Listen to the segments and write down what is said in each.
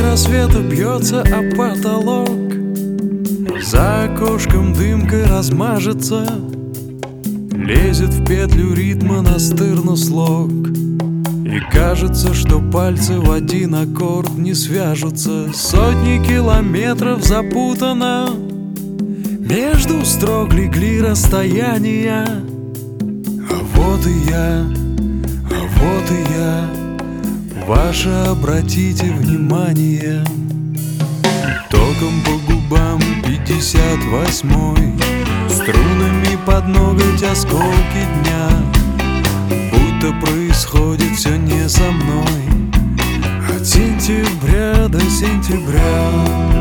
рассвета бьется о потолок. За окошком дымкой размажется, лезет в петлю ритма настырно слог. И кажется, что пальцы в один аккорд не свяжутся. Сотни километров запутано, между строк легли расстояния. А вот и я, а вот и я, ваше обратите внимание. Током по губам 58-й, струнами под ноготь осколки дня. Будто происходит все не со мной, от сентября до сентября.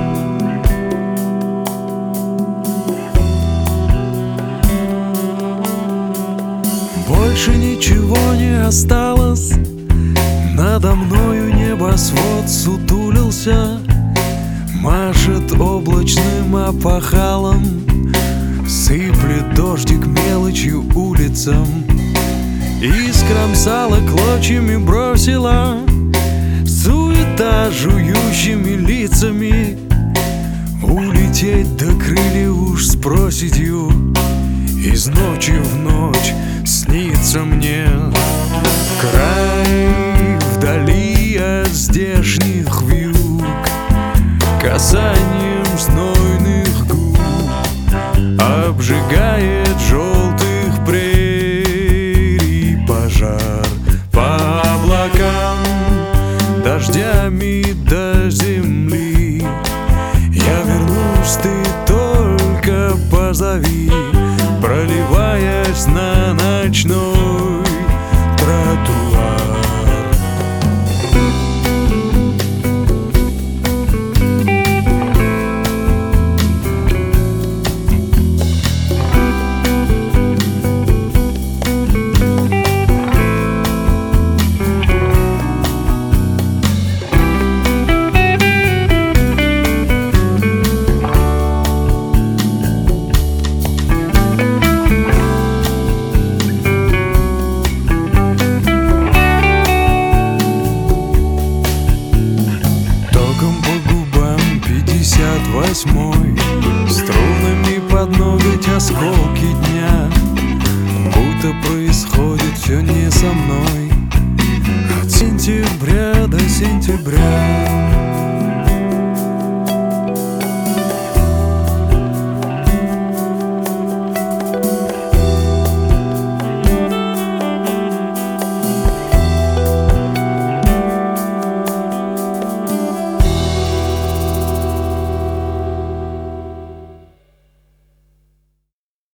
Больше ничего не осталось, надо мною небосвод сутулился, машет облачным опахалом, сыплет дождик мелочью улицам. И скромсала клочьями, бросила суета жующими лицами. Улететь до крылья уж с проседью, из ночи в ночь снится мне край вдали от здешних вьюг, касанием знойных губ обжигает желтых прерий пожар. По облакам дождями до земли я вернусь, ты только позови, проливаясь на ночной тротуар. Восьмой, струнами под ноготь осколки дня. Будто происходит все не со мной, от сентября до сентября.